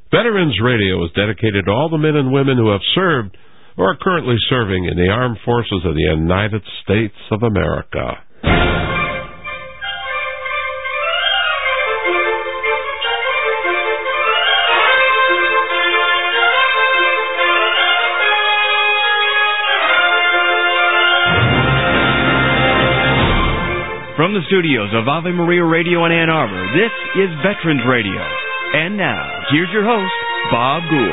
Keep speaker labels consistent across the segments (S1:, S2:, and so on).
S1: Veterans Radio is dedicated to all the men and women who have served or are currently serving in the armed forces of the United States of America.
S2: From the studios of Ave Maria Radio in Ann Arbor, this is Veterans Radio. And now, here's your host, Bob Gould.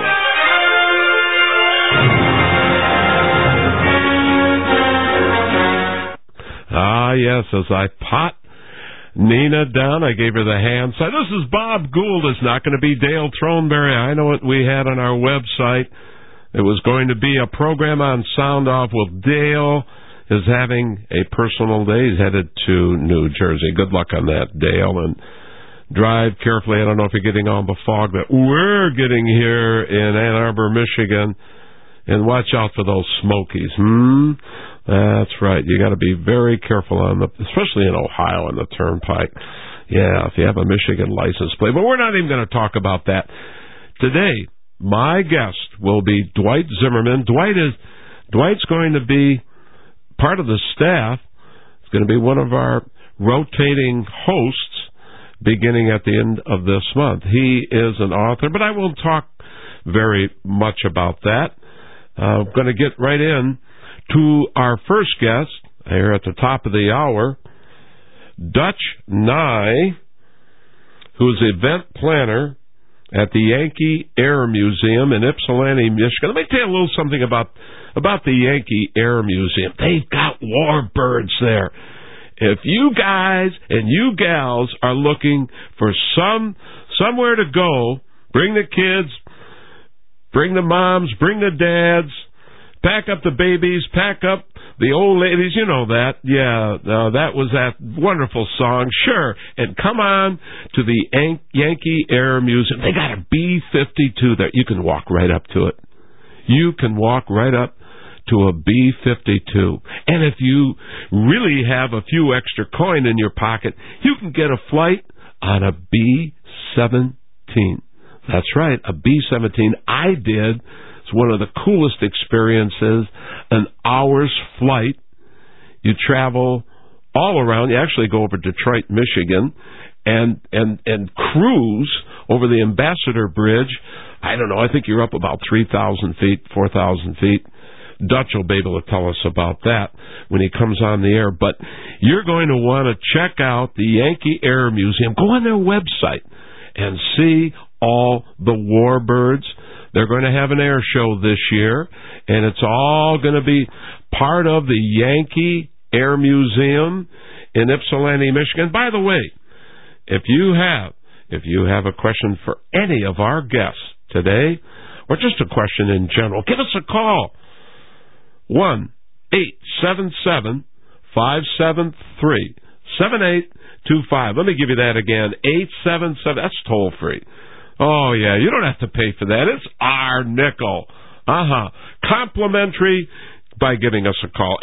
S1: Yes, as I pot Nina down, I gave her the hand sign. This is Bob Gould. It's not going to be Dale Throneberry. I know what we had on our website. It was going to be a program on Sound Off. Well, Dale is having a personal day. He's headed to New Jersey. Good luck on that, Dale, and drive carefully. I don't know if you're getting all the fog that we're getting here in Ann Arbor, Michigan, and watch out for those Smokies. That's right. You got to be very careful especially in Ohio on the Turnpike. Yeah, if you have a Michigan license plate. But we're not even going to talk about that today. My guest will be Dwight Zimmerman. Dwight's going to be part of the staff. It's going to be one of our rotating hosts beginning at the end of this month. He is an author, but I won't talk very much about that. I'm going to get right in to our first guest here at the top of the hour, Dutch Nye, who's event planner at the Yankee Air Museum in Ypsilanti, Michigan. Let me tell you a little something about the Yankee Air Museum. They've got warbirds there. If you guys and you gals are looking for somewhere to go, bring the kids, bring the moms, bring the dads, pack up the babies, pack up the old ladies, you know that. Yeah, that was that wonderful song. Sure. And come on to the Yankee Air Museum. They got a B-52 there. You can walk right up to it. You can walk right up to a B-52. And if you really have a few extra coin in your pocket, you can get a flight on a B-17. That's right, a B-17. I did. It's one of the coolest experiences, an hour's flight. You travel all around. You actually go over Detroit, Michigan, and cruise over the Ambassador Bridge. I don't know, I think you're up about 3,000 feet, 4,000 feet. Dutch will be able to tell us about that when he comes on the air. But you're going to want to check out the Yankee Air Museum. Go on their website and see all the warbirds. They're going to have an air show this year, and it's all going to be part of the Yankee Air Museum in Ypsilanti, Michigan. By the way, if you have a question for any of our guests today, or just a question in general, give us a call. 1-877-573-7825. Let me give you that again. 877. That's toll free. Oh, yeah, you don't have to pay for that. It's our nickel. Complimentary by giving us a call.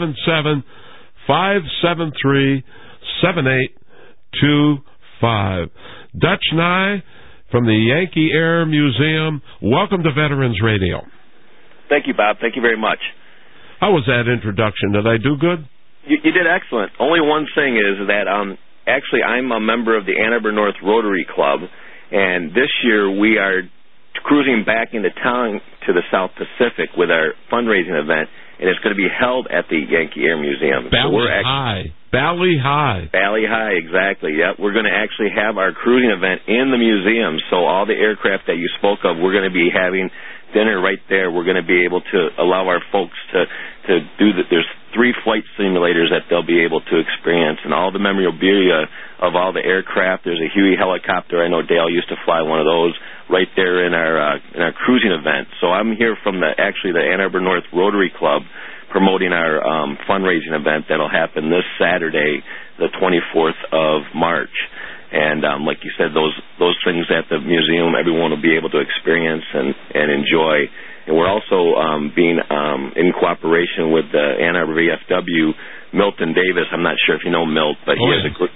S1: 877-573-7825. Dutch Nye from the Yankee Air Museum. Welcome to Veterans Radio.
S3: Thank you, Bob. Thank you very much.
S1: How was that introduction? Did I do good?
S3: You did excellent. Only one thing is that actually I'm a member of the Ann Arbor North Rotary Club, and this year we are cruising back into town to the South Pacific with our fundraising event, and it's going to be held at the Yankee Air Museum.
S1: Bally High,
S3: exactly. Yep, we're going to actually have our cruising event in the museum, so all the aircraft that you spoke of, we're going to be having dinner right there. We're going to be able to allow our folks to do that. There's 3 flight simulators that they'll be able to experience, and all the memorabilia of all the aircraft. There's a Huey helicopter. I know Dale used to fly one of those right there in our cruising event. So I'm here from the Ann Arbor North Rotary Club promoting our fundraising event that'll happen this Saturday, the 24th of March. And like you said, those things at the museum, everyone will be able to experience and enjoy. And we're also being in cooperation with the Ann Arbor VFW, Milton Davis. I'm not sure if you know Milt, but he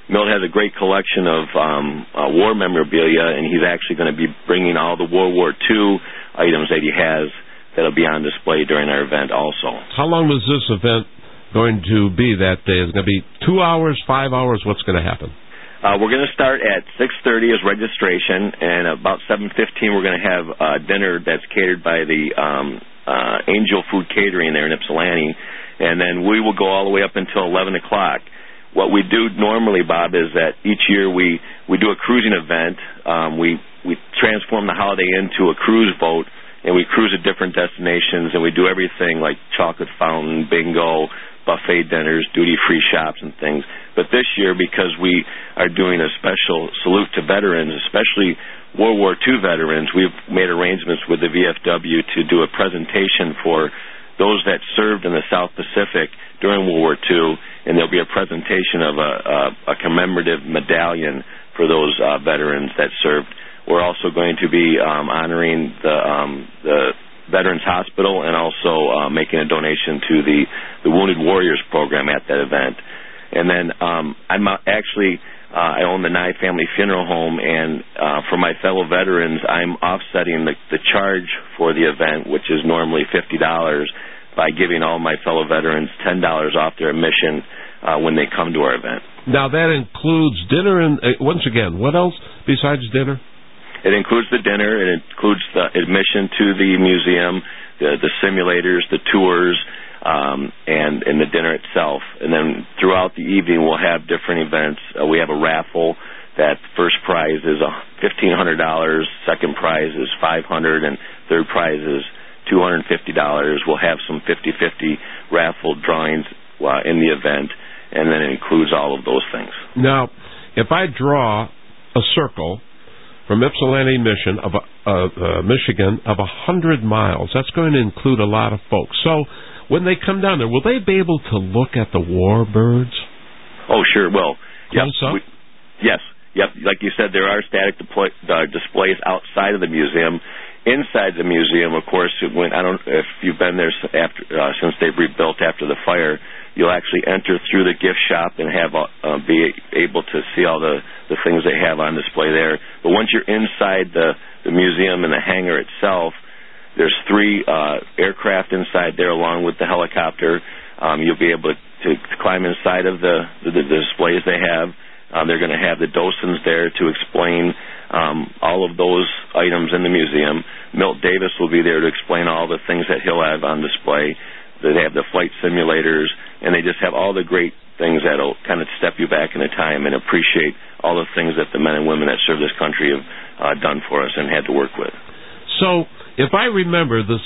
S3: Milt has a great collection of war memorabilia, and he's actually going to be bringing all the World War II items that he has that'll be on display during our event also.
S1: How long is this event going to be that day? Is it going to be 2 hours, 5 hours? What's going to happen?
S3: We're going to start at 6:30 as registration, and about 7:15 we're going to have dinner that's catered by the Angel Food Catering there in Ypsilanti, and then we will go all the way up until 11 o'clock. What we do normally, Bob, is that each year we do a cruising event. We transform the Holiday Inn to a cruise boat, and we cruise at different destinations, and we do everything like chocolate fountain, bingo, buffet dinners, duty-free shops, and things. But this year, because we are doing a special salute to veterans, especially World War II veterans, we've made arrangements with the VFW to do a presentation for those that served in the South Pacific during World War II, and there'll be a presentation of a commemorative medallion for those veterans that served. We're also going to be honoring the Veterans Hospital and also making a donation to the Wounded Warriors program at that event. And then I own the Nye Family Funeral Home, and for my fellow veterans, I'm offsetting the charge for the event, which is normally $50, by giving all my fellow veterans $10 off their admission when they come to our event. Now,
S1: that includes dinner, and once again, what else besides dinner?
S3: It includes the dinner. It includes the admission to the museum, the simulators, the tours, and the dinner itself. And then throughout the evening, we'll have different events. We have a raffle. That first prize is $1,500, second prize is $500, and third prize is $250. We'll have some 50-50 raffle drawings in the event, and then it includes all of those things.
S1: Now, if I draw a circle from Ypsilanti, Michigan, of 100 miles, that's going to include a lot of folks. So when they come down there, will they be able to look at the warbirds?
S3: Oh, sure. Well,
S1: Close up?
S3: Yes. Yep. Like you said, there are static displays outside of the museum. Inside the museum, of course, I don't know if you've been there since they've rebuilt after the fire, you'll actually enter through the gift shop and be able to see all the things they have on display there. But once you're inside the museum and the hangar itself, there's 3 aircraft inside there along with the helicopter. You'll be able to climb inside of the displays they have. They're going to have the docents there to explain all of those items in the museum. Milt Davis will be there to explain all the things that he'll have on display. They have the flight simulators, and they just have all the great things that'll kind of step you back in the time and appreciate all the things that the men and women that serve this country have done for us and had to work with.
S1: So, if I remember, the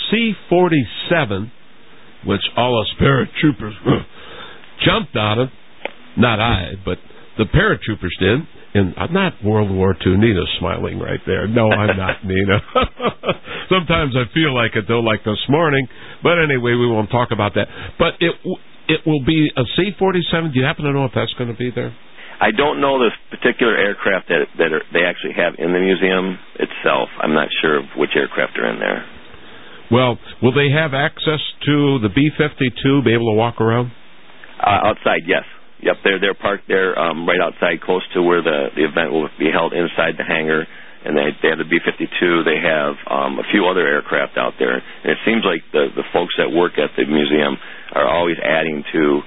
S1: C-47, which all us paratroopers jumped out of, not I, but the paratroopers did, and not World War II. Nina's smiling right there. No, I'm not, Nina. Sometimes I feel like it, though, like this morning. But anyway, we won't talk about that. But it will be a C-47. Do you happen to know if that's going to be there?
S3: I don't know the particular aircraft that they actually have in the museum itself. I'm not sure of which aircraft are in there.
S1: Well, will they have access to the B-52, be able to walk around?
S3: Outside, yes. Yep, they're parked there right outside, close to where the event will be held inside the hangar. And they have the B-52. They have a few other aircraft out there. And it seems like the folks that work at the museum are always adding to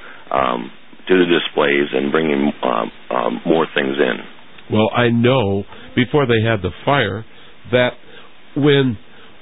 S3: the displays and bringing more things in.
S1: Well, I know before they had the fire that when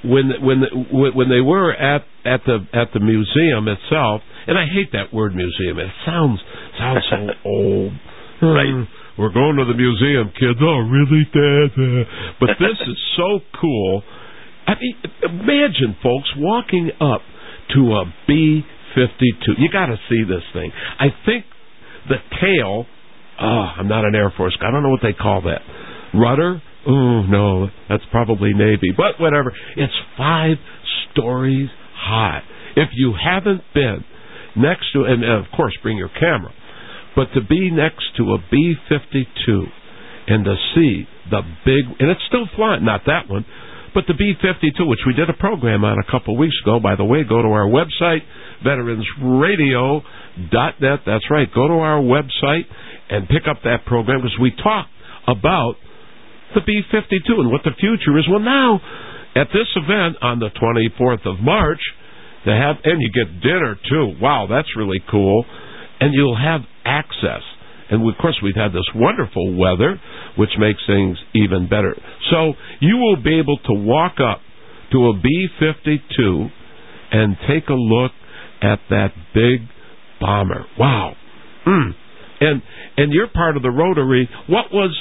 S1: they were at the museum itself, and I hate that word museum. It sounds so old.
S3: Right.
S1: We're going to the museum, kids. Oh, really, Dad? But this is so cool. I mean, imagine, folks, walking up to a B-52. You got to see this thing. I think the tail, I'm not an Air Force guy. I don't know what they call that. Rudder? Oh, no, that's probably Navy. But whatever. It's 5 stories high. If you haven't been next to, and of course, bring your camera, but to be next to a B-52 and to see the big, and it's still flying, not that one, but the B-52, which we did a program on a couple of weeks ago. By the way, go to our website, veteransradio.net. That's right. Go to our website and pick up that program, because we talked about the B-52 and what the future is. Well, now, at this event on the 24th of March, and you get dinner, too. Wow, that's really cool. And you'll have access. And, of course, we've had this wonderful weather, which makes things even better. So you will be able to walk up to a B-52 and take a look at that big bomber. Wow. And you're part of the Rotary. What was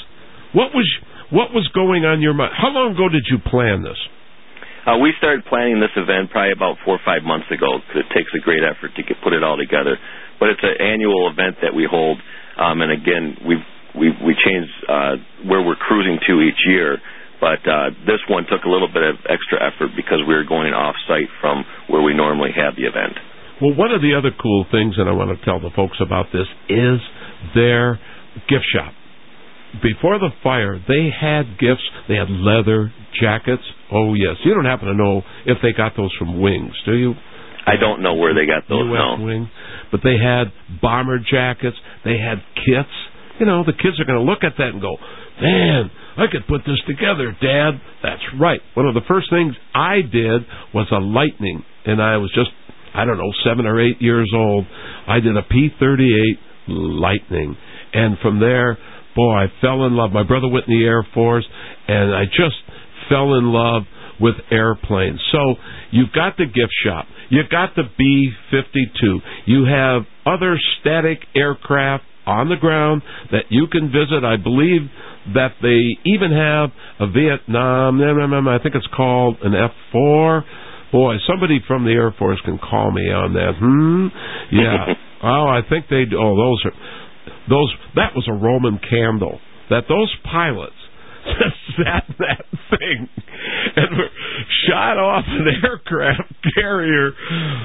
S1: going on your mind? How long ago did you plan this?
S3: We started planning this event probably about 4 or 5 months ago, because it takes a great effort to put it all together. But it's an annual event that we hold, and again, we changed where we're cruising to each year. But this one took a little bit of extra effort because we were going off-site from where we normally have the event.
S1: Well, one of the other cool things, and I want to tell the folks about this, is their gift shop. Before the fire, they had gifts. They had leather jackets. Oh, yes. You don't happen to know if they got those from Wings, do you?
S3: I don't know where they got those,
S1: U.S.
S3: no.
S1: Wings. But they had bomber jackets. They had kits. You know, the kids are going to look at that and go, man, I could put this together, Dad. That's right. One of the first things I did was a Lightning, and I was just, 7 or 8 years old. I did a P-38 Lightning. And from there, boy, I fell in love. My brother went in the Air Force, and I just fell in love with airplanes. So you've got the gift shop. You've got the B-52. You have other static aircraft on the ground that you can visit. I believe that they even have a Vietnam, I think it's called an F-4. Boy, somebody from the Air Force can call me on that. Yeah. Oh, I think they do. Oh, that was a Roman candle. That those pilots sat that thing and were shot off an aircraft carrier.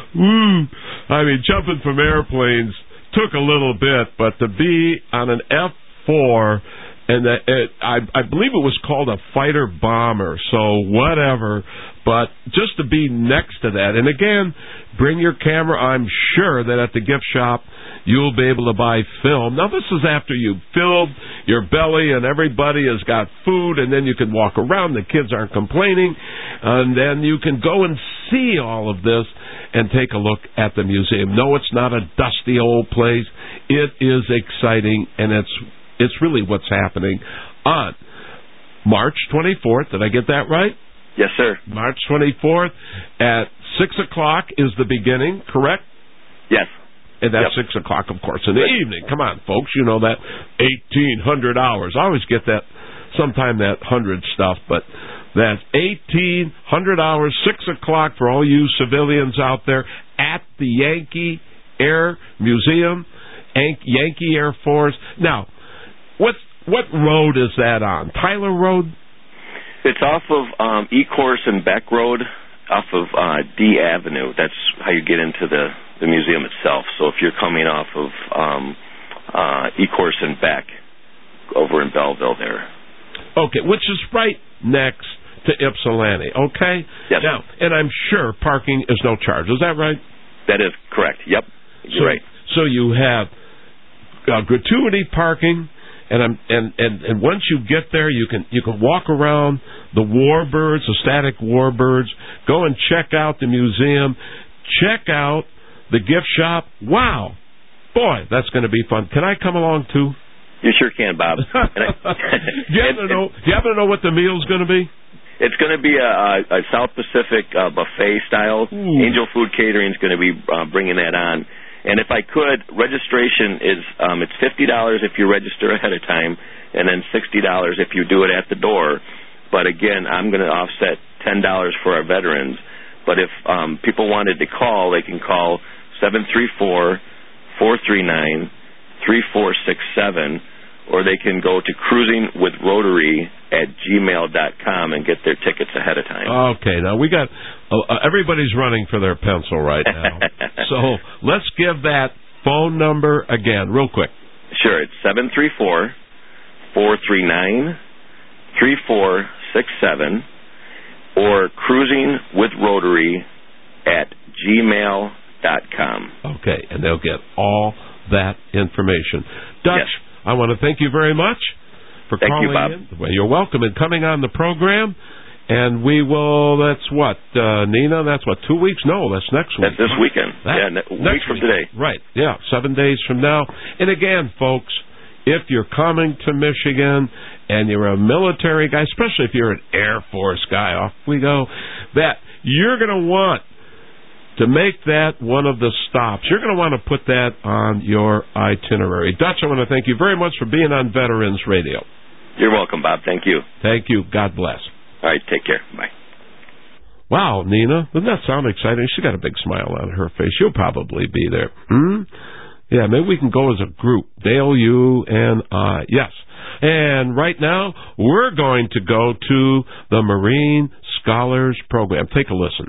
S1: I mean, jumping from airplanes took a little bit, but to be on an F-4, and I believe it was called a fighter bomber, so whatever, but just to be next to that. And again, bring your camera. I'm sure that at the gift shop, you'll be able to buy film. Now, this is after you've filled your belly and everybody has got food, and then you can walk around. The kids aren't complaining. And then you can go and see all of this and take a look at the museum. No, it's not a dusty old place. It is exciting, and it's really what's happening on March 24th. Did I get that right?
S3: Yes, sir.
S1: March 24th at 6 o'clock is the beginning, correct?
S3: Yes.
S1: And that's 6 o'clock, of course, in the evening. Come on, folks. You know that 1,800 hours. I always get that, sometime that 100 stuff, but that's 1,800 hours, 6 o'clock for all you civilians out there at the Yankee Air Museum, Yankee Air Force. Now, what road is that on? Tyler Road?
S3: It's off of E-Course and Beck Road, off of D Avenue. That's how you get into the museum itself. So if you're coming off of E-Course and Beck, over in Belleville there.
S1: Okay, which is right next to Ypsilanti, okay?
S3: Yes.
S1: Now, and I'm sure parking is no charge. Is that right?
S3: That is correct. Yep, you're right.
S1: So you have gratuity parking, and once you get there, you can walk around the warbirds, the static warbirds, go and check out the museum, check out the gift shop. Wow. Boy, that's going to be fun. Can I come along too?
S3: You sure can, Bob.
S1: Do you happen to know what the meal's going to be?
S3: It's going to be a South Pacific buffet style.
S1: Ooh.
S3: Angel Food Catering is going to be bringing that on. And if I could, registration is it's $50 if you register ahead of time, and then $60 if you do it at the door. But again, I'm going to offset $10 for our veterans. But if people wanted to call, they can call 734-439-3467, or they can go to cruisingwithrotary@gmail.com and get their tickets ahead of time.
S1: Okay, now we got everybody's running for their pencil right now. So let's give that phone number again, real quick.
S3: Sure, it's 734-439-3467, or cruisingwithrotary@gmail.com.
S1: Okay, and they'll get all that information. Dutch,
S3: yes.
S1: I want to thank you very much for
S3: calling
S1: you, Bob. In. Well, you're welcome and coming on the program. And we will, that's what, Nina, that's what, 2 weeks? No, that's next week.
S3: That's this weekend. Week from today.
S1: Right, 7 days from now. And again, folks, if you're coming to Michigan and you're a military guy, especially if you're an Air Force guy, off we go, that you're going to want to make that one of the stops. You're going to want to put that on your itinerary. Dutch, I want to thank you very much for being on Veterans Radio.
S3: You're welcome, Bob. Thank you.
S1: Thank you. God bless.
S3: All right, take care. Bye.
S1: Wow, Nina, doesn't that sound exciting? She got a big smile on her face. She'll probably be there. Yeah, maybe we can go as a group. Dale, you, and I. Yes. And right now, we're going to go to the Marine Scholars Program. Take a listen.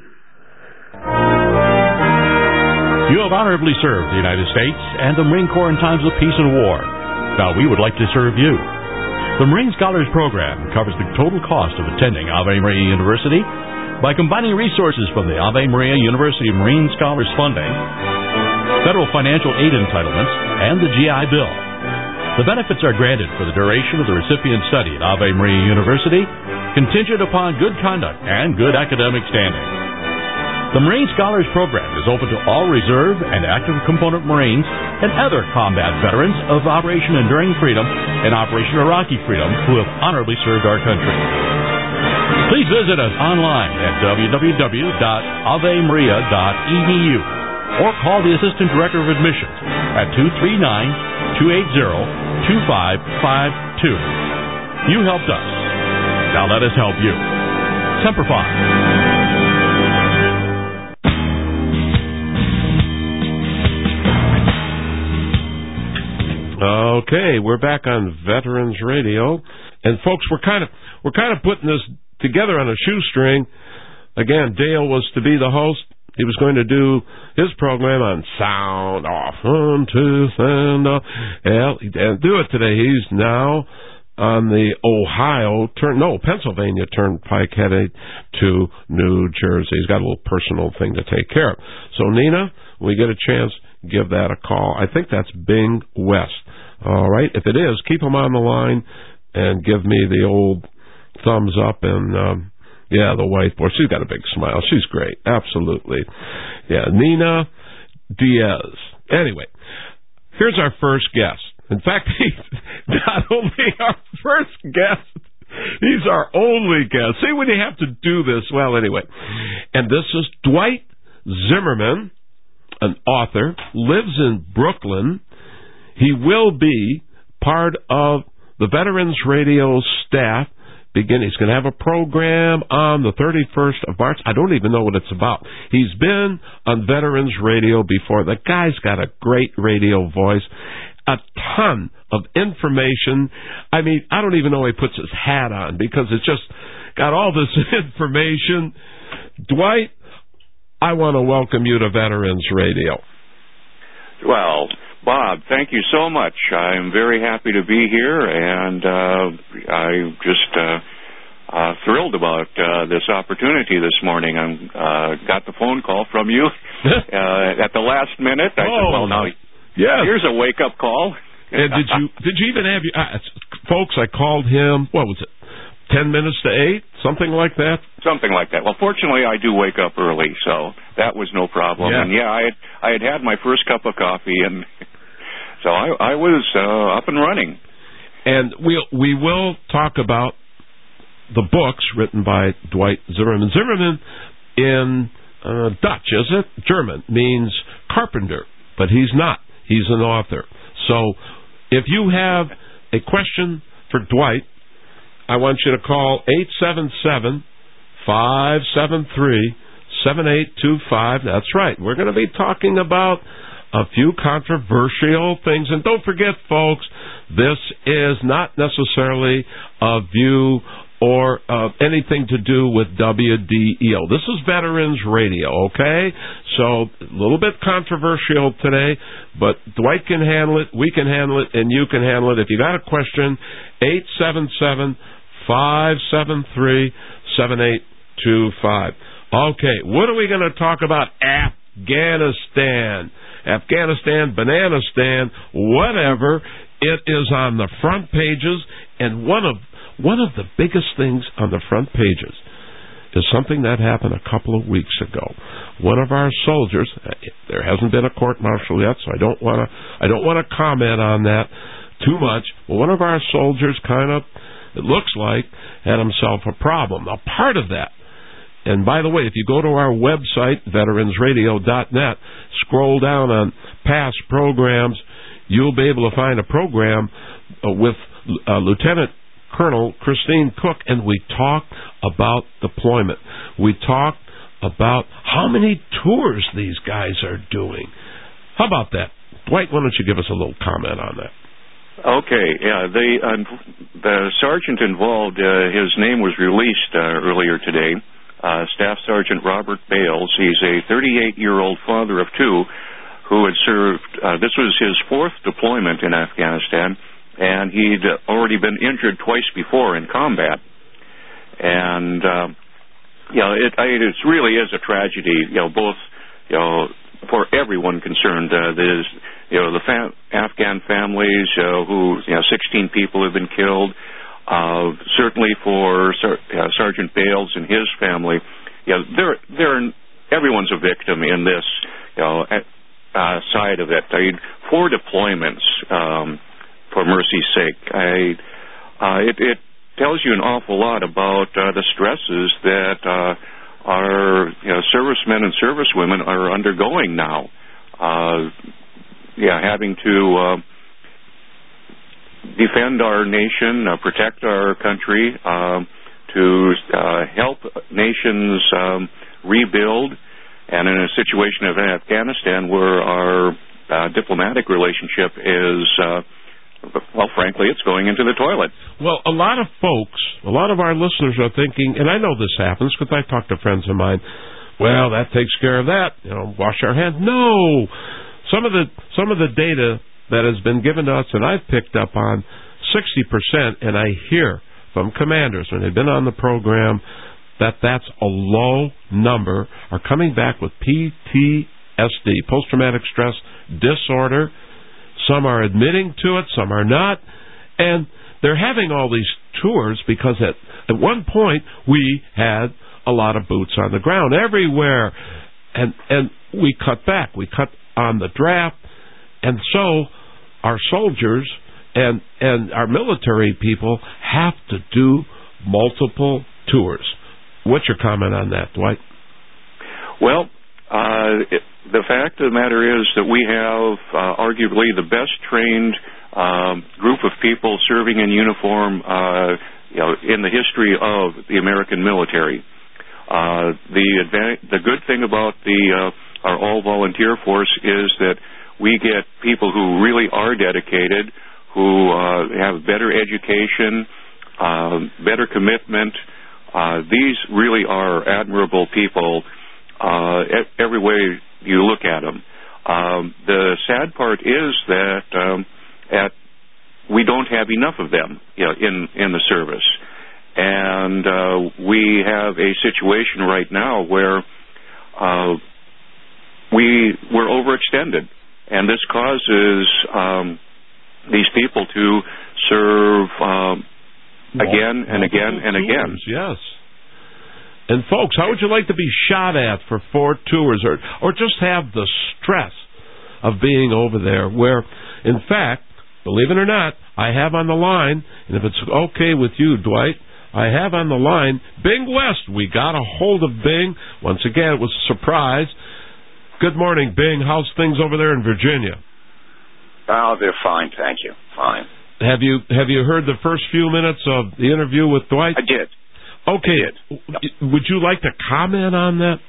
S4: You have honorably served the United States and the Marine Corps in times of peace and war. Now we would like to serve you. The Marine Scholars Program covers the total cost of attending Ave Maria University by combining resources from the Ave Maria University Marine Scholars Funding, federal financial aid entitlements, and the GI Bill. The benefits are granted for the duration of the recipient's study at Ave Maria University, contingent upon good conduct and good academic standing. The Marine Scholars Program is open to all reserve and active component Marines and other combat veterans of Operation Enduring Freedom and Operation Iraqi Freedom who have honorably served our country. Please visit us online at www.avemaria.edu or call the Assistant Director of Admissions at 239-280-2552. You helped us. Now let us help you. Semper Fi.
S1: Okay, we're back on Veterans Radio, and folks, we're kind of putting this together on a shoestring. Again, Dale was to be the host. He was going to do his program on sound off, 1, 2, sound off. Well, he didn't do it today. He's now on the Pennsylvania Turnpike headed to New Jersey. He's got a little personal thing to take care of. So, Nina, when we get a chance, give that a call. I think that's Bing West. All right. If it is, keep him on the line and give me the old thumbs up and, the whiteboard. She's got a big smile. She's great. Absolutely. Yeah, Nina Diaz. Anyway, here's our first guest. In fact, he's not only our first guest, he's our only guest. See, when you have to do this, well, anyway. And this is Dwight Zimmerman, an author, lives in Brooklyn. He will be part of the Veterans Radio staff. He's going to have a program on the 31st of March. I don't even know what it's about. He's been on Veterans Radio before. The guy's got a great radio voice, a ton of information. I mean, I don't even know he puts his hat on because it's just got all this information. Dwight, I want to welcome you to Veterans Radio.
S5: Well, Bob, thank you so much. I'm very happy to be here, and I'm just thrilled about this opportunity this morning. I got the phone call from you at the last minute. I said, well, now, here's a wake-up call.
S1: And did you even have folks? I called him. What was it? 10 minutes to 8, something like that.
S5: Something like that. Well, fortunately, I do wake up early, so that was no problem.
S1: Yeah.
S5: And I had my first cup of coffee, and so I was up and running.
S1: And we will talk about the books written by Dwight Zimmerman. Zimmerman in Dutch, is it? German means carpenter, but he's not. He's an author. So if you have a question for Dwight, I want you to call 877-573-7825. That's right. We're going to be talking about a few controversial things. And don't forget, folks, this is not necessarily a view or anything to do with WDEO. This is Veterans Radio, okay? So a little bit controversial today, but Dwight can handle it, we can handle it, and you can handle it. If you got a question, 877-573-7825. Okay, what are we going to talk about? Afghanistan, Bananistan, whatever. It is on the front pages, and one of the biggest things on the front pages is something that happened a couple of weeks ago. One of our soldiers, there hasn't been a court-martial yet, so I don't want to comment on that too much, but one of our soldiers kind of, it looks like, had himself a problem. Now, part of that, and by the way, if you go to our website, veteransradio.net, scroll down on past programs, you'll be able to find a program with Lieutenant Colonel Christine Cook, and we talk about deployment. We talk about how many tours these guys are doing. How about that? Dwight, why don't you give us a little comment on that?
S5: Okay, yeah, the sergeant involved, his name was released earlier today, Staff Sergeant Robert Bales. He's a 38-year-old father of two who had served, this was his fourth deployment in Afghanistan, and he'd already been injured twice before in combat. And, it really is a tragedy, both, for everyone concerned. There's, the Afghan families who, 16 people have been killed. Certainly for Sergeant Bales and his family, everyone's a victim in this, side of it. 4 deployments, for mercy's sake. It tells you an awful lot about the stresses that our servicemen and servicewomen are undergoing now. Having to defend our nation, protect our country, to help nations rebuild, and in a situation of Afghanistan where our diplomatic relationship is, frankly, it's going into the toilet.
S1: Well, a lot of folks, a lot of our listeners are thinking, and I know this happens because I talk to friends of mine, well, that takes care of that, wash our hands. No! Some of the data that has been given to us, and I've picked up on 60%, and I hear from commanders when they've been on the program that that's a low number, are coming back with PTSD, post-traumatic stress disorder. Some are admitting to it, some are not, and they're having all these tours because at one point we had a lot of boots on the ground everywhere, and we cut back. We cut on the draft, and so our soldiers and our military people have to do multiple tours. What's your comment on that, Dwight?
S5: Well, the fact of the matter is that we have arguably the best trained group of people serving in uniform in the history of the American military. The good thing about our all-volunteer force is that we get people who really are dedicated, who have better education, better commitment. These really are admirable people every way you look at them. The sad part is that we don't have enough of them in the service. And we have a situation right now where we're overextended. And this causes these people to serve again and again and again.
S1: Yes. And folks, how would you like to be shot at for 4 tours or just have the stress of being over there where, in fact, believe it or not, I have on the line, and if it's okay with you, Dwight, I have on the line Bing West. We got a hold of Bing. Once again, it was a surprise. Good morning, Bing. How's things over there in Virginia?
S6: Oh, they're fine, thank you. Fine.
S1: Have you heard the first few minutes of the interview with Dwight?
S6: I did.
S1: Okay.
S6: I did.
S1: Would you like to comment on that?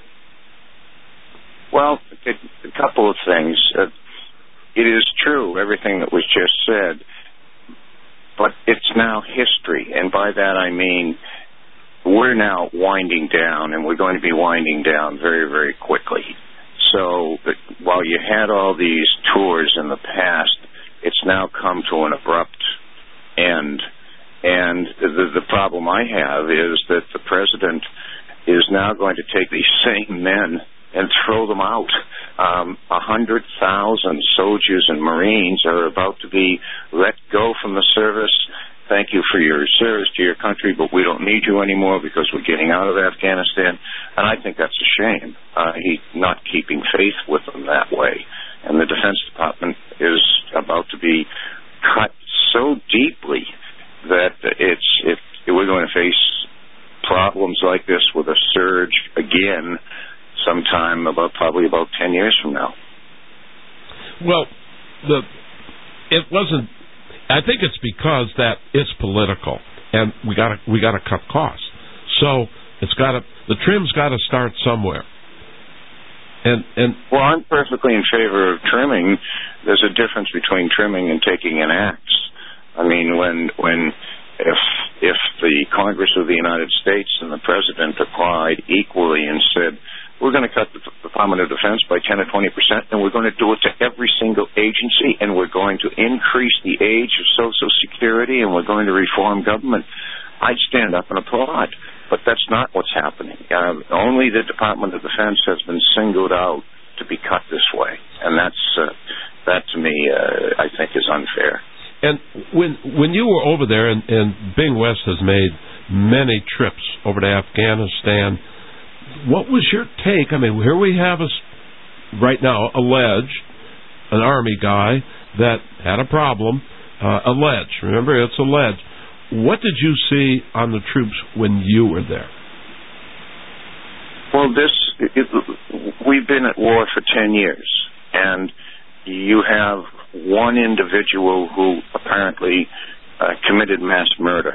S6: Well, a couple of things. It is true, everything that was just said, but it's now history, and by that I mean we're now winding down, and we're going to be winding down very, very quickly. So while you had all these tours in the past, it's now come to an abrupt end. And the problem I have is that the president is now going to take these same men and throw them out. 100,000 soldiers and Marines are about to be let go from the service. Thank you for your service to your country, but we don't need you anymore because we're getting out of Afghanistan. And I think that's a shame. He's not keeping faith with them that way. And the Defense Department is about to be cut so deeply that we're going to face problems like this with a surge again sometime probably about 10 years from now.
S1: Well, it wasn't. I think it's because that it's political, and we got to cut costs. So the trim's got to start somewhere. And
S6: well, I'm perfectly in favor of trimming. There's a difference between trimming and taking an axe. I mean, if the Congress of the United States and the President applied equally and said, we're going to cut the Department of Defense by 10 or 20%, and we're going to do it to every single agency, and we're going to increase the age of Social Security, and we're going to reform government, I'd stand up and applaud. But that's not what's happening. Only the Department of Defense has been singled out to be cut this way, and that to me, I think, is unfair.
S1: And when you were over there, and Bing West has made many trips over to Afghanistan, what was your take? I mean, here we have right now alleged an Army guy that had a problem. Alleged. Remember, it's alleged. What did you see on the troops when you were there?
S6: Well, we've been at war for 10 years, and you have one individual who apparently committed mass murder.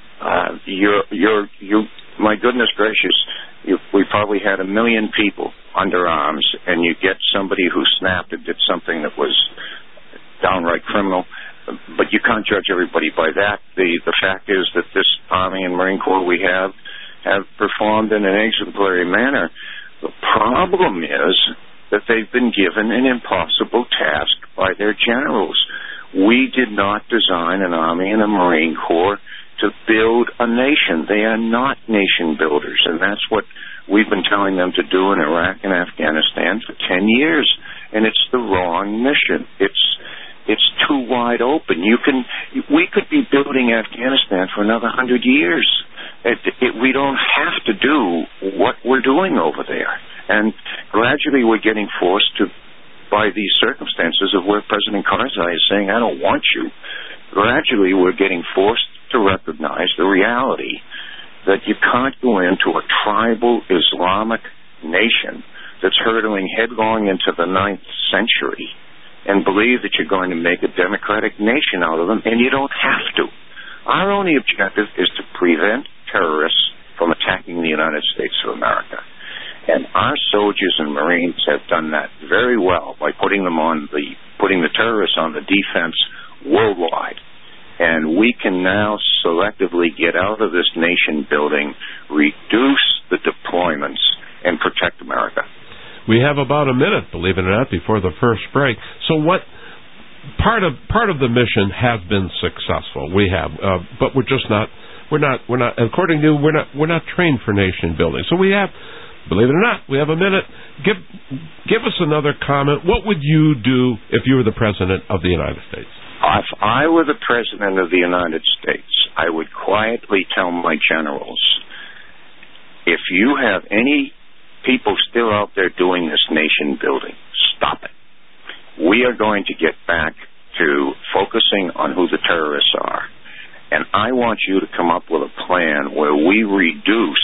S6: My goodness gracious, we probably had 1 million people under arms, and you get somebody who snapped and did something that was downright criminal, but you can't judge everybody by that. The fact is that this Army and Marine Corps we have performed in an exemplary manner. The problem is that they've been given an impossible task by their generals. We did not design an Army and a Marine Corps to build a nation. They are not nation builders, and that's what we've been telling them to do in Iraq and Afghanistan for 10 years, and it's the wrong mission. It's too wide open. We could be building Afghanistan for another 100 years. We don't have to do what we're doing over there. And gradually we're getting forced to, by these circumstances of where President Karzai is saying, I don't want you, gradually we're getting forced to recognize the reality that you can't go into a tribal Islamic nation that's hurtling headlong into the 9th century and believe that you're going to make a democratic nation out of them, and you don't have to. Our only objective is to prevent terrorists from attacking the United States of America. And our soldiers and Marines have done that very well by putting the terrorists on the defense worldwide. And we can now selectively get out of this nation building, reduce the deployments, and protect America.
S1: We have about a minute, believe it or not, before the first break. So what part of the mission has been successful. We have, but we're not. According to you, we're not trained for nation building. So we have, believe it or not, we have a minute. Give us another comment. What would you do if you were the President of the United States?
S6: If I were the President of the United States, I would quietly tell my generals, if you have any people still out there doing this nation building, stop it. We are going to get back to focusing on who the terrorists are. And I want you to come up with a plan where we reduce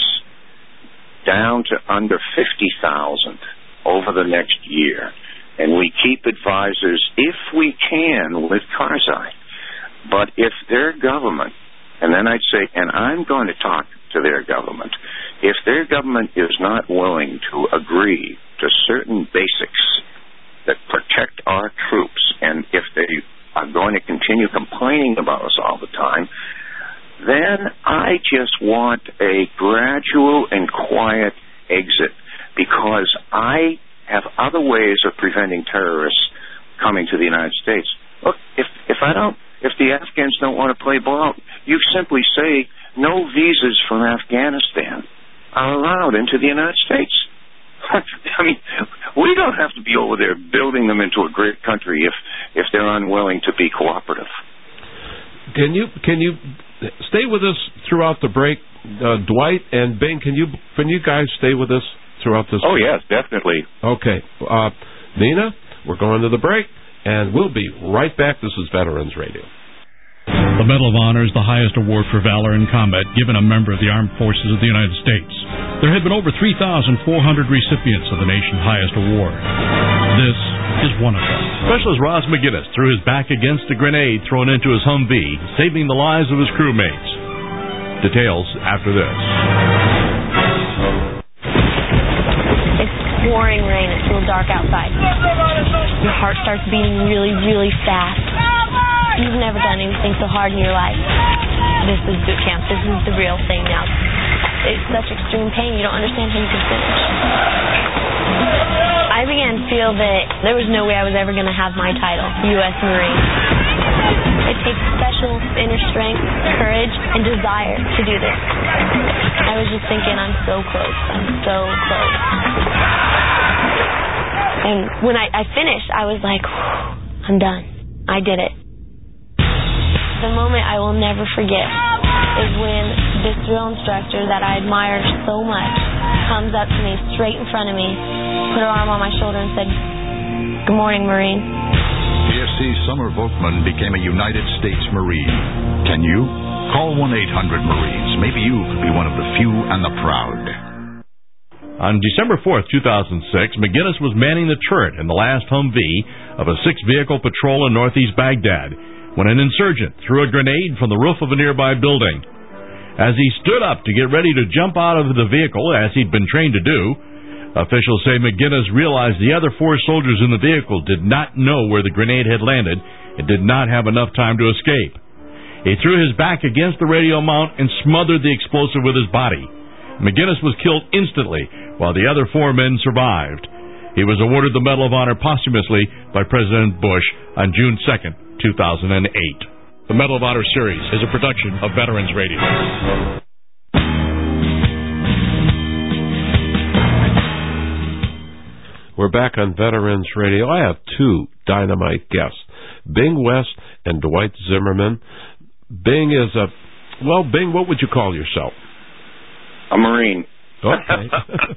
S6: down to under 50,000 over the next year. And we keep advisors, if we can, with Karzai. But if their government, and then I'd say, and I'm going to talk to their government, if their government is not willing to agree to certain basics that protect our troops, and if they are going to continue complaining about us all the time, then I just want a gradual and quiet exit, because I have other ways of preventing terrorists coming to the United States. Look, if the Afghans don't want to play ball, you simply say no visas from Afghanistan are allowed into the United States. I mean, we don't have to be over there building them into a great country if they're unwilling to be cooperative.
S1: Can you stay with us throughout the break, Dwight and Bing? Can you guys stay with us throughout this?
S5: Oh yes, definitely.
S1: Okay, Nina, we're going to the break, and we'll be right back. This is Veterans Radio.
S4: The Medal of Honor is the highest award for valor in combat given a member of the Armed Forces of the United States. There have been over 3,400 recipients of the nation's highest award. This is one of them. Specialist Ross McGinnis threw his back against a grenade thrown into his Humvee, saving the lives of his crewmates. Details after this.
S7: It's pouring rain. It's still dark outside. Your heart starts beating really, really fast. You've never done anything so hard in your life. This is boot camp. This is the real thing now. It's such extreme pain, you don't understand how you can finish. I began to feel that there was no way I was ever going to have my title, U.S. Marine. It takes special inner strength, courage, and desire to do this. I was just thinking, I'm so close. I'm so close. And when I finished, I was like, I'm done. I did it. The moment I will never forget is when this drill instructor that I admired so much comes up to me straight in front of me, put her arm on my shoulder and said, "Good morning, Marine."
S8: PFC Summer Volkman became a United States Marine. Can you? Call 1-800-MARINES. Maybe you could be one of the few and the proud.
S4: On December 4th, 2006, McGinnis was manning the turret in the last Humvee of a 6-vehicle patrol in northeast Baghdad when an insurgent threw a grenade from the roof of a nearby building. As he stood up to get ready to jump out of the vehicle, as he'd been trained to do, officials say McGinnis realized the other 4 soldiers in the vehicle did not know where the grenade had landed and did not have enough time to escape. He threw his back against the radio mount and smothered the explosive with his body. McGinnis was killed instantly, while the other 4 men survived. He was awarded the Medal of Honor posthumously by President Bush on June 2nd, 2008. The Medal of Honor Series is a production of Veterans Radio.
S1: We're back on Veterans Radio. I have 2 dynamite guests, Bing West and Dwight Zimmerman. Bing is Bing, what would you call yourself?
S6: A Marine.
S1: Okay.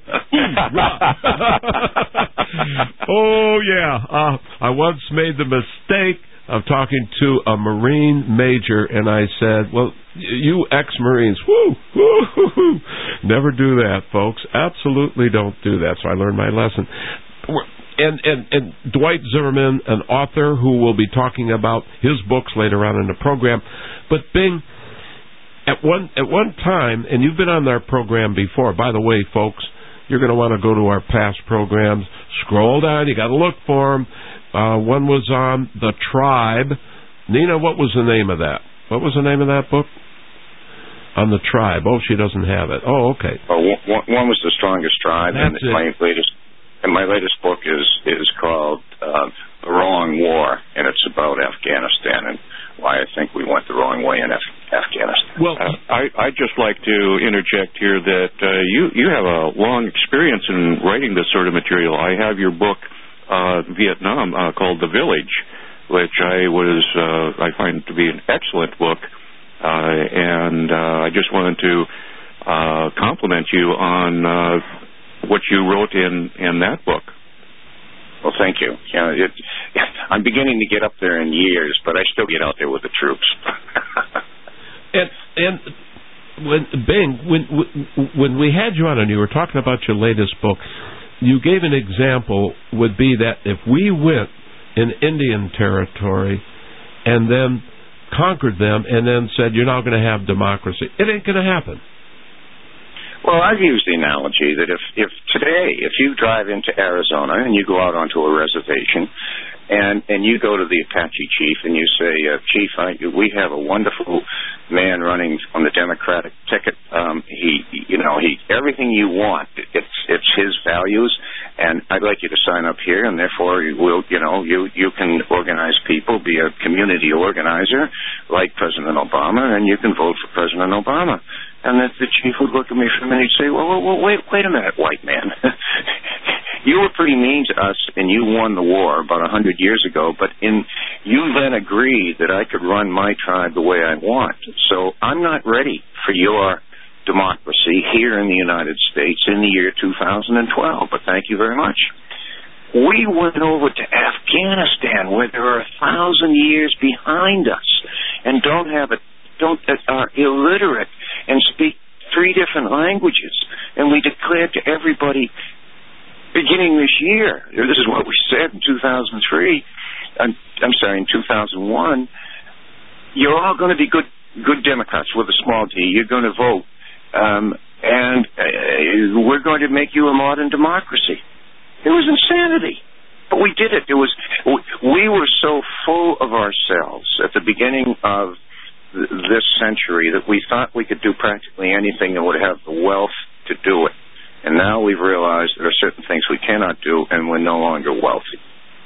S1: Oh, yeah. I once made the mistake of talking to a Marine major, and I said, well, you ex-Marines, woo. Never do that, folks. Absolutely don't do that. So I learned my lesson. And Dwight Zimmerman, an author who will be talking about his books later on in the program. But Bing, at one time, and you've been on our program before. By the way, folks, you're going to want to go to our past programs. Scroll down. You got to look for them. One was on The Tribe. Nina, what was the name of that? What was the name of that book? On The Tribe. Oh, she doesn't have it. Oh, okay.
S6: One was The Strongest Tribe.
S1: That's
S6: and my latest book is called The Wrong War, and it's about Afghanistan and why I think we went the wrong way in Afghanistan.
S5: Well, I'd just like to interject here that you have a long experience in writing this sort of material. I have your book, Vietnam, called The Village, which I find to be an excellent book, and I just wanted to compliment you on what you wrote in that book.
S6: Well, thank you. I'm beginning to get up there in years, but I still get out there with the troops.
S1: and when we had you on and you were talking about your latest book, you gave an example would be that if we went in Indian territory and then conquered them and then said, you're not going to have democracy, it ain't going to happen.
S6: Well, I've used the analogy that if today, if you drive into Arizona and you go out onto a reservation and you go to the Apache chief and you say, Chief, we have a wonderful man running on the Democratic ticket. He everything you want, it's his values, and I'd like you to sign up here, and therefore you can organize people, be a community organizer like President Obama, and you can vote for President Obama. And the chief would look at me for a minute and say, well, wait a minute, white man. you were pretty mean to us, and you won the war about 100 years ago, but you then agreed that I could run my tribe the way I want. So I'm not ready for your democracy here in the United States in the year 2012, but thank you very much. We went over to Afghanistan, where there are 1,000 years behind us, and are illiterate and speak 3 different languages. And we declared to everybody, beginning this year, this is what we said in 2003, in 2001, you're all going to be good Democrats with a small d. You're going to vote. And we're going to make you a modern democracy. It was insanity. But we did it. We were so full of ourselves at the beginning of this century that we thought we could do practically anything and would have the wealth to do it. And now we've realized there are certain things we cannot do, and we're no longer wealthy.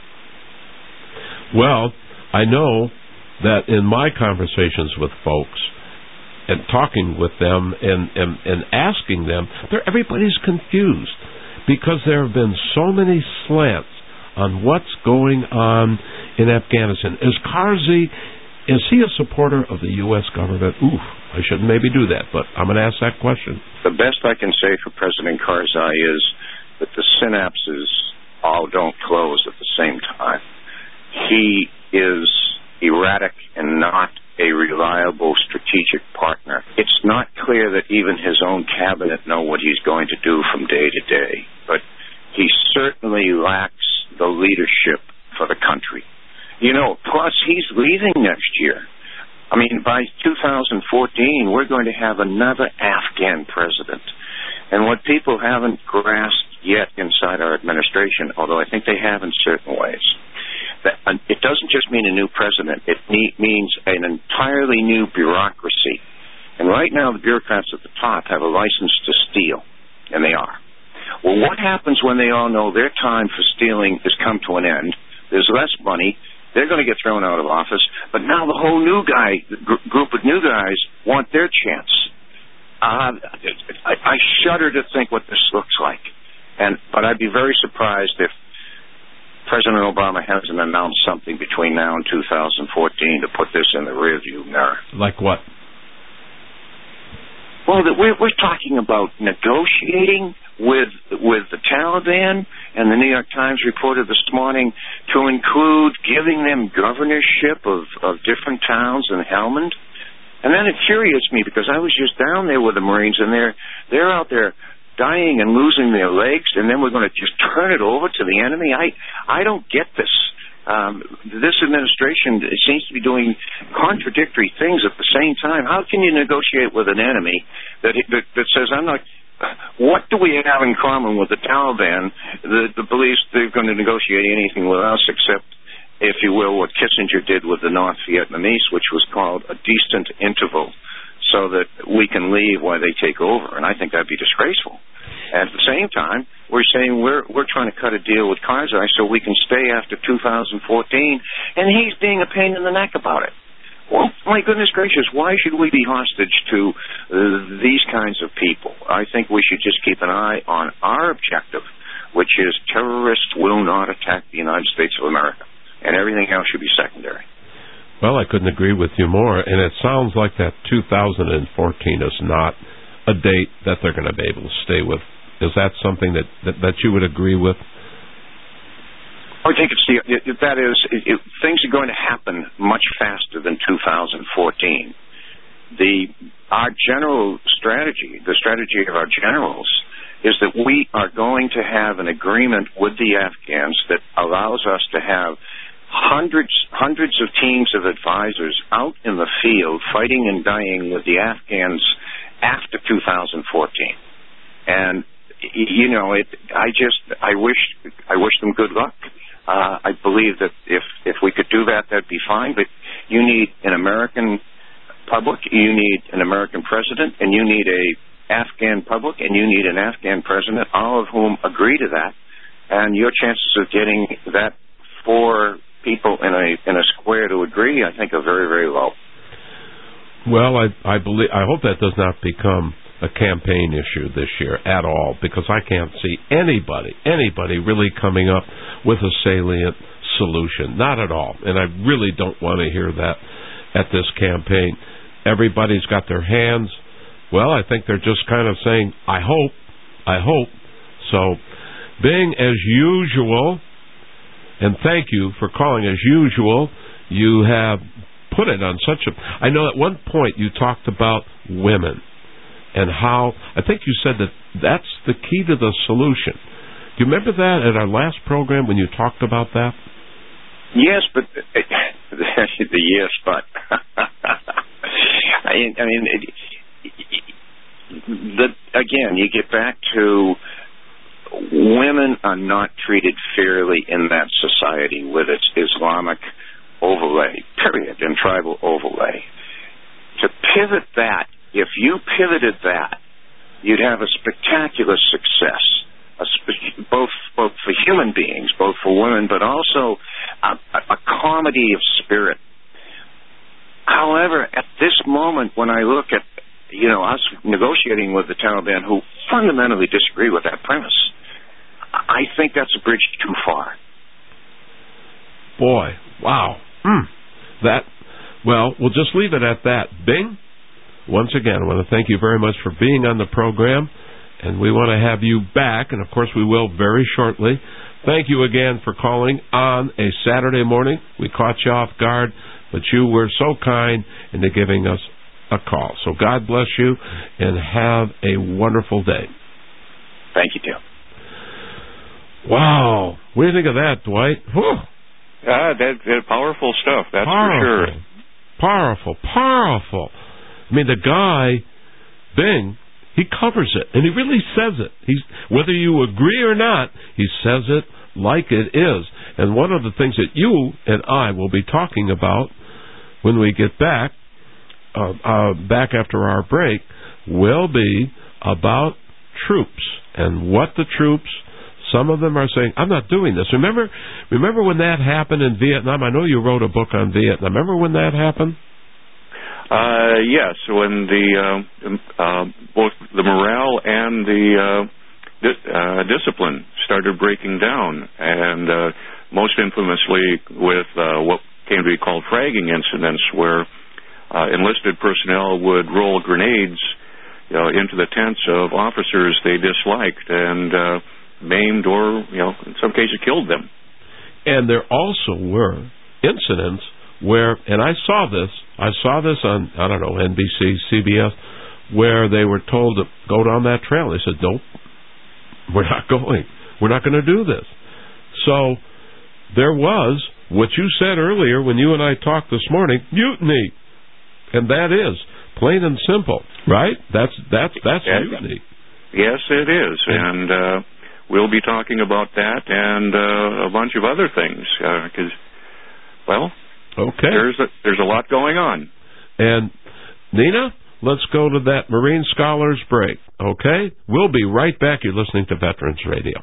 S1: Well, I know that in my conversations with folks and talking with them and asking them, everybody's confused because there have been so many slants on what's going on in Afghanistan. Is he a supporter of the U.S. government? I shouldn't maybe do that, but I'm going to ask that question.
S6: The best I can say for President Karzai is that the synapses all don't close at the same time. He is erratic and not a reliable strategic partner. It's not clear that even his own cabinet know what he's going to do from day to day, but he certainly lacks the leadership for the country. Plus he's leaving next year. I mean, by 2014, we're going to have another Afghan president. And what people haven't grasped yet inside our administration, although I think they have in certain ways, that it doesn't just mean a new president. It means an entirely new bureaucracy. And right now, the bureaucrats at the top have a license to steal, and they are. Well, what happens when they all know their time for stealing has come to an end? There's less money. They're going to get thrown out of office. But now the whole new group of new guys want their chance. I shudder to think what this looks like. But I'd be very surprised if President Obama hasn't announced something between now and 2014 to put this in the rearview mirror.
S1: Like what?
S6: Well, we're talking about negotiating with the Taliban, and the New York Times reported this morning to include giving them governorship of different towns in Helmand. And that infuriates me because I was just down there with the Marines, and they're out there dying and losing their legs, and then we're going to just turn it over to the enemy. I don't get this. This administration seems to be doing contradictory things at the same time. How can you negotiate with an enemy that says, I'm not... What do we have in common with the Taliban that believes they're going to negotiate anything with us except, if you will, what Kissinger did with the North Vietnamese, which was called a decent interval, so that we can leave while they take over? And I think that'd be disgraceful. And at the same time, we're saying we're trying to cut a deal with Karzai so we can stay after 2014, and he's being a pain in the neck about it. Well, my goodness gracious, why should we be hostage to these kinds of people? I think we should just keep an eye on our objective, which is terrorists will not attack the United States of America, and everything else should be secondary.
S1: Well, I couldn't agree with you more, and it sounds like that 2014 is not a date that they're going to be able to stay with. Is that something that you would agree with?
S6: I think things are going to happen much faster than 2014. Our general strategy, the strategy of our generals, is that we are going to have an agreement with the Afghans that allows us to have hundreds of teams of advisors out in the field fighting and dying with the Afghans after 2014. And I wish them good luck. I believe that if we could do that, that'd be fine. But you need an American public, you need an American president, and you need a Afghan public, and you need an Afghan president, all of whom agree to that. And your chances of getting that 4 people in a square to agree, I think, are very, very low.
S1: Well, I hope that does not become a campaign issue this year at all, because I can't see anybody really coming up with a salient solution. Not at all. And I really don't want to hear that at this campaign. Everybody's got their hands. Well, I think they're just kind of saying, I hope. So, Bing, as usual, and thank you for calling as usual, you have put it on such a... I know at one point you talked about women and how... I think you said that that's the key to the solution. Do you remember that at our last program when you talked about that?
S6: Yes, but... the yes, but... I mean again, you get back to... Women are not treated fairly in that society with its Islamic overlay, period, and tribal overlay. To pivot that, if you pivoted that, you'd have a spectacular success, both for human beings, both for women, but also a comedy of spirit. However, at this moment, when I look at us negotiating with the Taliban, who fundamentally disagree with that premise, I think that's a bridge too far.
S1: Boy, wow. Well, we'll just leave it at that. Bing, once again, I want to thank you very much for being on the program, and we want to have you back, and of course we will very shortly. Thank you again for calling on a Saturday morning. We caught you off guard, but you were so kind into giving us a call. So God bless you, and have a wonderful day.
S6: Thank you, Tim.
S1: Wow. What do you think of that, Dwight? Whew.
S5: That's powerful stuff, that's
S1: powerful,
S5: for sure.
S1: Powerful. I mean, the guy, Bing, he covers it, and he really says it. Whether you agree or not, he says it like it is. And one of the things that you and I will be talking about when we get back after our break, will be about troops and what the troops... Some of them are saying, I'm not doing this. Remember when that happened in Vietnam? I know you wrote a book on Vietnam. Remember when that happened?
S5: Yes, when both the morale and the discipline started breaking down, and most infamously with what came to be called fragging incidents, where enlisted personnel would roll grenades into the tents of officers they disliked, and maimed or, in some cases killed them.
S1: And there also were incidents where, and I saw this on, I don't know, NBC, CBS, where they were told to go down that trail. They said, nope, we're not going. We're not going to do this. So there was, what you said earlier when you and I talked this morning, mutiny. And that is, plain and simple, right? That's mutiny.
S5: Yes, it is. And we'll be talking about that and a bunch of other things because, there's a lot going on. And, Nina, let's go to that Marine Scholars break, okay? We'll be right back. You're listening to Veterans Radio.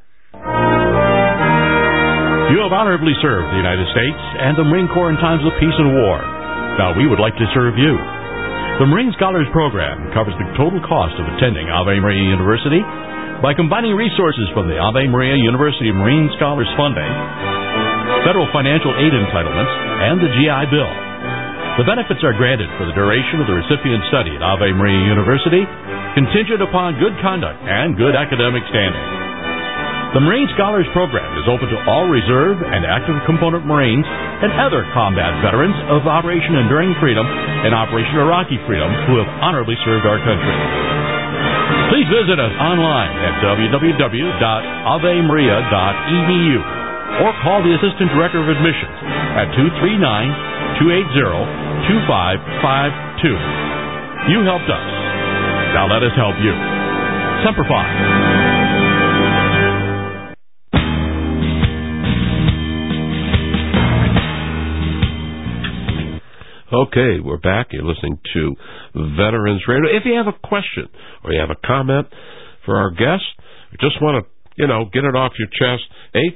S4: You have honorably served the United States and the Marine Corps in times of peace and war. Now, we would like to serve you. The Marine Scholars Program covers the total cost of attending Ave Maria University by combining resources from the Ave Maria University Marine Scholars Funding, federal financial aid entitlements, and the GI Bill. The benefits are granted for the duration of the recipient's study at Ave Maria University, contingent upon good conduct and good academic standing. The Marine Scholars Program is open to all reserve and active component Marines and other combat veterans of Operation Enduring Freedom and Operation Iraqi Freedom who have honorably served our country. Please visit us online at www.avemaria.edu or call the Assistant Director of Admissions at 239-280-2552. You helped us. Now let us help you. Semper Fi.
S1: Okay, we're back. You're listening to Veterans Radio. If you have a question or you have a comment for our guest, or just want to, get it off your chest,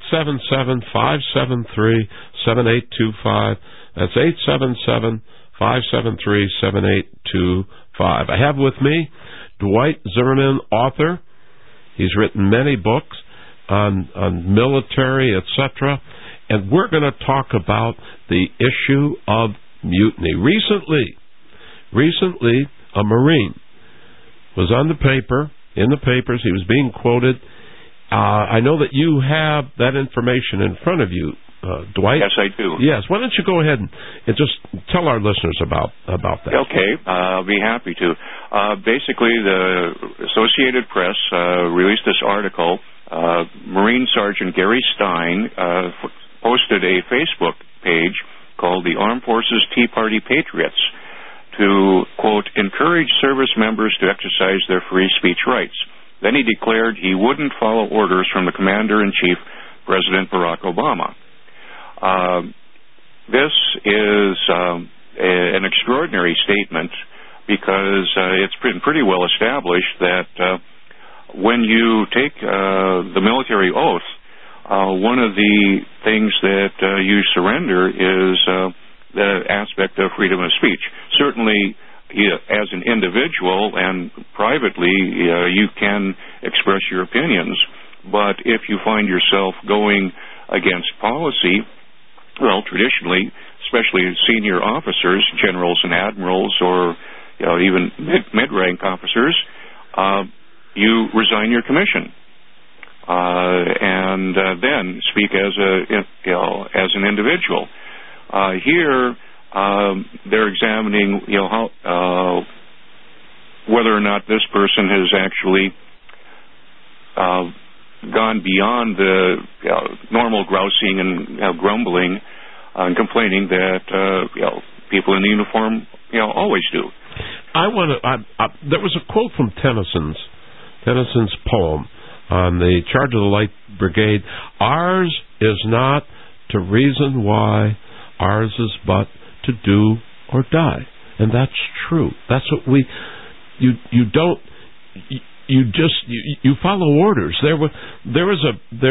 S1: 877-573-7825. That's 877-573-7825. I have with me Dwight Zimmerman, author. He's written many books on military, etc. And we're going to talk about the issue of mutiny. Recently, a Marine was on the paper, in the papers. He was being quoted. I know that you have that information in front of you, Dwight.
S5: Yes, I do.
S1: Yes. Why don't you go ahead and just tell our listeners about that?
S5: Okay, I'll be happy to. Basically, the Associated Press released this article. Marine Sergeant Gary Stein posted a Facebook page called the Armed Forces Tea Party Patriots to, quote, encourage service members to exercise their free speech rights. Then he declared he wouldn't follow orders from the Commander-in-Chief, President Barack Obama. This is an extraordinary statement because it's been pretty well established that when you take the military oath, one of the things that you surrender is the aspect of freedom of speech. Certainly, as an individual and privately, you can express your opinions. But if you find yourself going against policy, well, traditionally, especially senior officers, generals and admirals, or even mid-rank officers, you resign your commission and then speak as an individual. Here, they're examining, how whether or not this person has actually gone beyond the normal grousing and grumbling and complaining that people in the uniform always do.
S1: There was a quote from Tennyson's poem on the Charge of the Light Brigade. Ours is not to reason why, ours is but to do or die. And that's true. That's what you follow orders. There's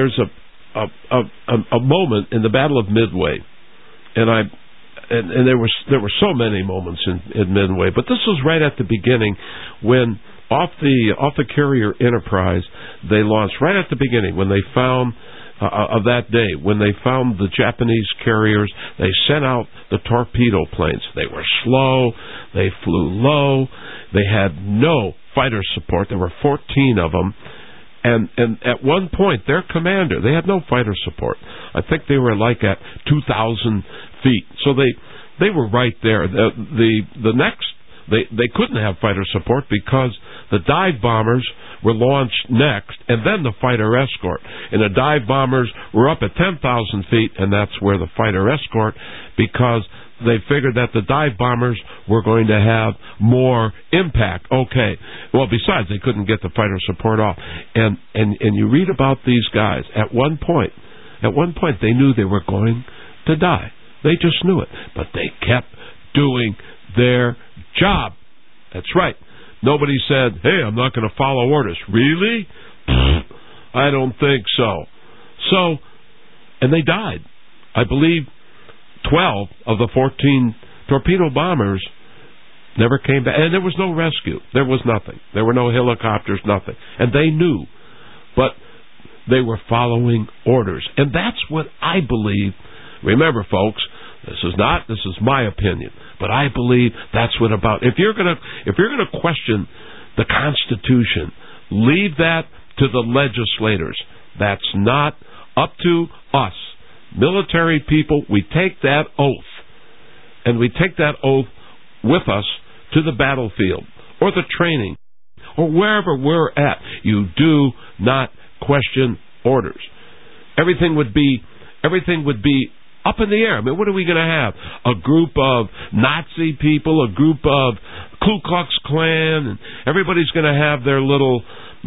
S1: a moment in the Battle of Midway, and there were so many moments in Midway, but this was right at the beginning when off the carrier Enterprise they launched right at the beginning when they found of that day when they found the Japanese carriers. They sent out the torpedo planes. They were slow. They flew low. They had no fighter support. There were 14 of them. And at one point, their commander, they had no fighter support. I think they were like at 2,000 feet. So they were right there. The next, they couldn't have fighter support because the dive bombers were launched next, and then the fighter escort. And the dive bombers were up at 10,000 feet, and that's where the fighter escort, because they figured that the dive bombers were going to have more impact. Okay. Well, besides, they couldn't get the fighter support off. And you read about these guys. At one point, they knew they were going to die. They just knew it. But they kept doing their job. That's right. Nobody said, hey, I'm not going to follow orders. Really? I don't think so. And they died. I believe 12 of the 14 torpedo bombers never came back. And there was no rescue. There was nothing. There were no helicopters, nothing. And they knew. But they were following orders. And that's what I believe. Remember, folks, this is my opinion, but I believe that's what about. If you're gonna question the Constitution, leave that to the legislators. That's not up to us. Military people, we take that oath, and we take that oath with us to the battlefield or the training or wherever we're at. You do not question orders. Everything would be up in the air. I mean, what are we going to have? A group of Nazi people, a group of Ku Klux Klan, and everybody's going to have their little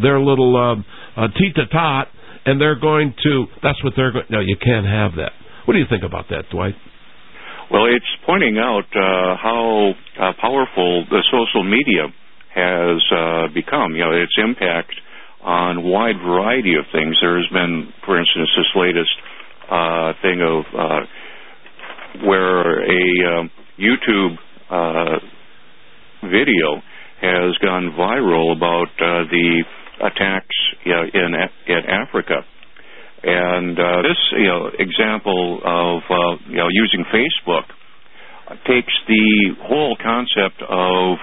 S1: tit-a-tot, and they're going to. That's what they're going. No, you can't have that. What do you think about that, Dwight?
S5: Well, it's pointing out how powerful the social media has become. Its impact on a wide variety of things. There's been, for instance, this latest thing of where a YouTube video has gone viral about the attacks in Africa. And this example of using Facebook takes the whole concept of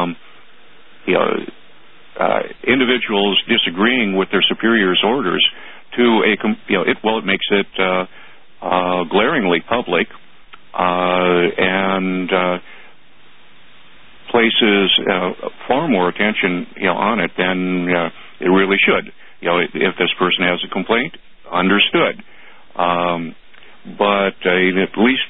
S5: individuals disagreeing with their superiors' orders to it makes it glaringly public and places far more attention on it than it really should. If this person has a complaint, understood. But at least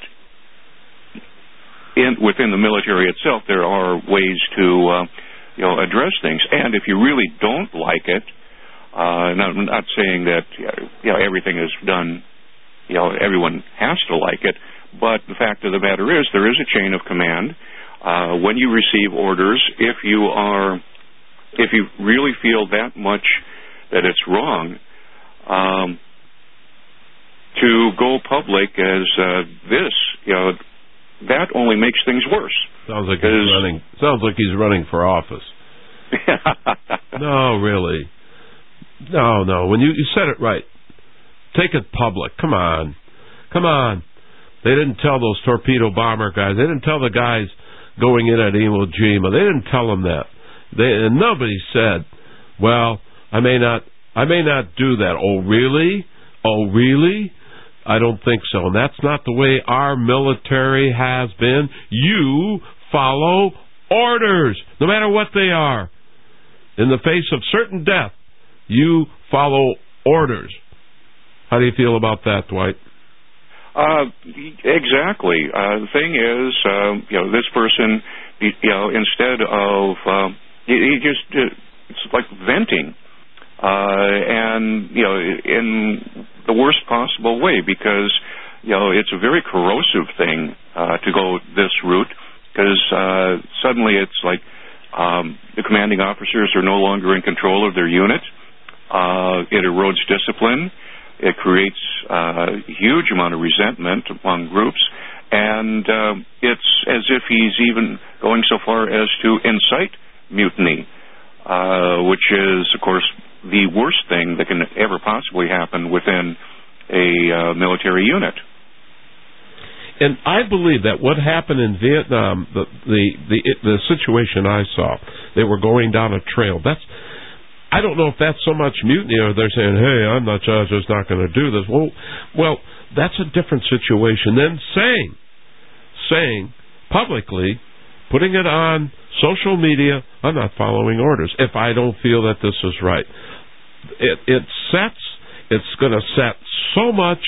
S5: within the military itself, there are ways to address things. And if you really don't like it, and I'm not saying that everything is done, everyone has to like it, but the fact of the matter is there is a chain of command. When you receive orders, if you really feel that much that it's wrong, to go public as that only makes things worse.
S1: Sounds like he's running for office. No, really. No. When you said it right, take it public. Come on. They didn't tell those torpedo bomber guys. They didn't tell the guys going in at Iwo Jima. They didn't tell them that. And nobody said, "Well, I may not do that." Oh, really? I don't think so. And that's not the way our military has been. You follow orders, no matter what they are. In the face of certain death, you follow orders. How do you feel about that, Dwight?
S5: Exactly. The thing is, this person, instead of, it's like venting, and, in the worst possible way, because, it's a very corrosive thing to go this route, because suddenly it's like the commanding officers are no longer in control of their unit. It erodes discipline. It creates a huge amount of resentment among groups, and it's as if he's even going so far as to incite mutiny, which is, of course, the worst thing that can ever possibly happen within a military unit.
S1: And I believe that what happened in Vietnam, the situation I saw, they were going down a trail. I don't know if that's so much mutiny or they're saying, "Hey, I'm not just not going to do this." Well, that's a different situation than saying publicly, putting it on social media, "I'm not following orders if I don't feel that this is right." It's going to set so much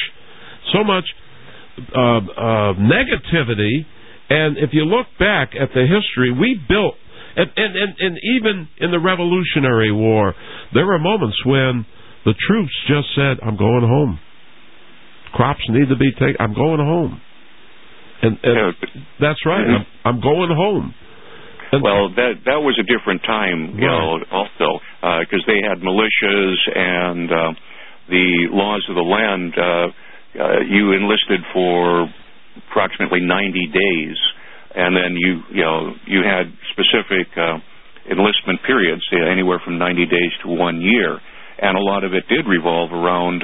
S1: negativity. And if you look back at the history, we built. And even in the Revolutionary War, there were moments when the troops just said, "I'm going home. Crops need to be taken. I'm going home." And that's right. I'm going home. And
S5: well, that was a different time, also, because they had militias and the laws of the land. You enlisted for approximately 90 days. And then you had specific enlistment periods, anywhere from 90 days to 1 year, and a lot of it did revolve around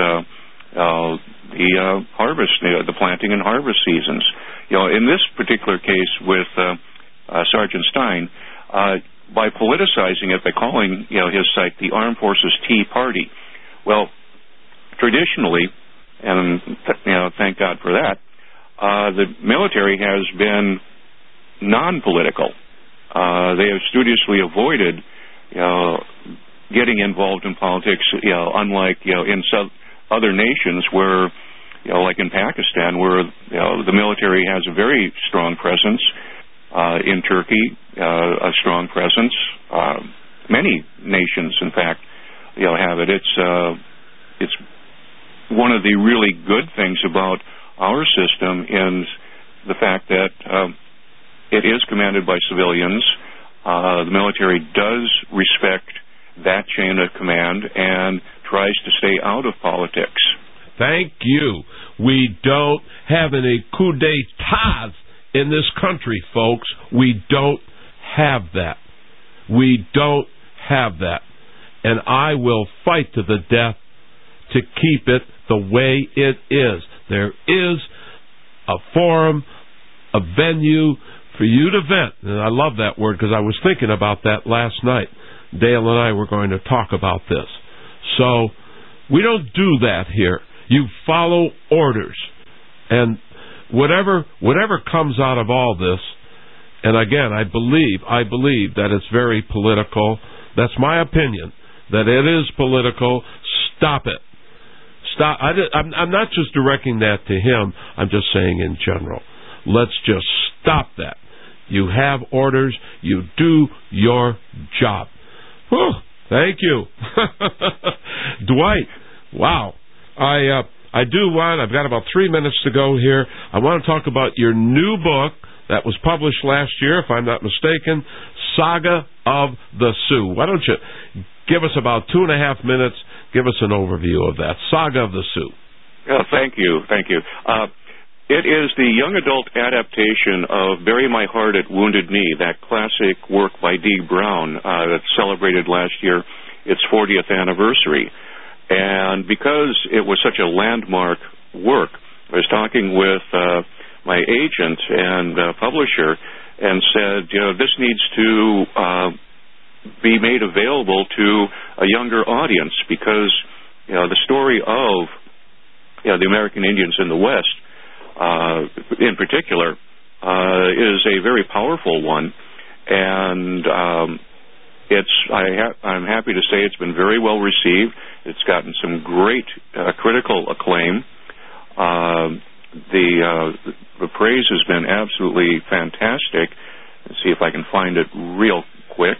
S5: the harvest, the planting and harvest seasons. In this particular case with Sergeant Stein, by politicizing it, by calling his site the Armed Forces Tea Party. Well, traditionally, and thank God for that, the military has been non-political. They have studiously avoided, getting involved in politics. Unlike in some other nations where, like in Pakistan, where the military has a very strong presence. In Turkey, a strong presence. Many nations, in fact, have it. It's one of the really good things about our system is the fact that it is commanded by civilians. The military does respect that chain of command and tries to stay out of politics.
S1: Thank you. We don't have any coup d'etats in this country, folks. We don't have that. We don't have that. And I will fight to the death to keep it the way it is. There is a forum, a venue for you to vent. And I love that word because I was thinking about that last night. Dale and I were going to talk about this. So we don't do that here. You follow orders. And whatever comes out of all this, and again, I believe that it's very political. That's my opinion, that it is political. Stop it. Stop. I'm not just directing that to him. I'm just saying in general. Let's just stop that. You have orders. You do your job. Whew, thank you. Dwight, wow. I've got about 3 minutes to go here. I want to talk about your new book that was published last year, if I'm not mistaken, Saga of the Sioux. Why don't you give us about 2.5 minutes, give us an overview of that, Saga of the Sioux.
S5: Yeah, thank you. It is the young adult adaptation of Bury My Heart at Wounded Knee, that classic work by Dee Brown that celebrated last year its 40th anniversary. And because it was such a landmark work, I was talking with my agent and publisher and said, this needs to be made available to a younger audience because, the story of the American Indians in the West, in particular, is a very powerful one. And I'm happy to say it's been very well received. It's gotten some great critical acclaim. The praise has been absolutely fantastic. Let's see if I can find it real quick.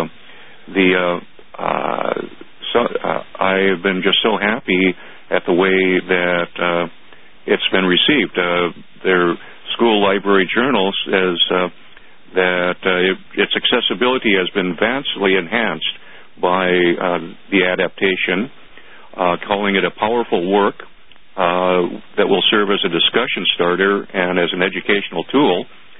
S5: I've been just so happy at the way that it's been received. Their school library journal says that its accessibility has been vastly enhanced by the adaptation, calling it a powerful work that will serve as a discussion starter and as an educational tool.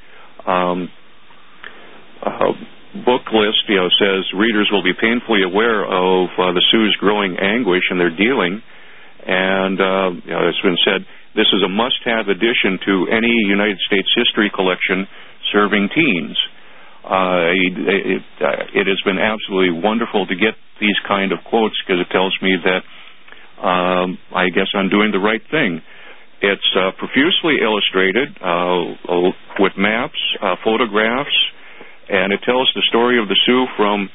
S5: Book list, says readers will be painfully aware of the Sioux's growing anguish in their dealing, and it's been said this is a must-have addition to any United States history collection serving teens. It has been absolutely wonderful to get these kind of quotes because it tells me that I guess I'm doing the right thing. It's profusely illustrated with maps, photographs, and it tells the story of the Sioux from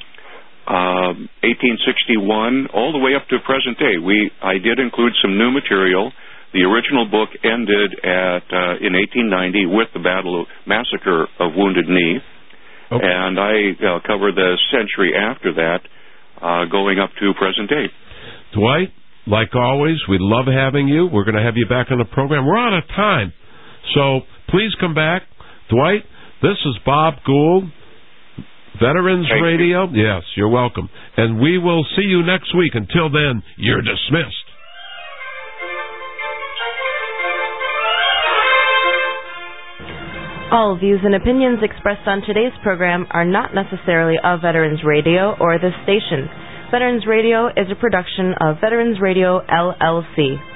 S5: 1861 all the way up to present day. I did include some new material. The original book ended in 1890 with the massacre of Wounded Knee, okay. And I cover the century after that, going up to present day.
S1: Dwight, like always, we love having you. We're going to have you back on the program. We're out of time, so please come back. Dwight, this is Bob Gould, Veterans
S5: Thank
S1: Radio.
S5: You.
S1: Yes, you're welcome. And we will see you next week. Until then, you're dismissed.
S9: All views and opinions expressed on today's program are not necessarily of Veterans Radio or this station. Veterans Radio is a production of Veterans Radio, LLC.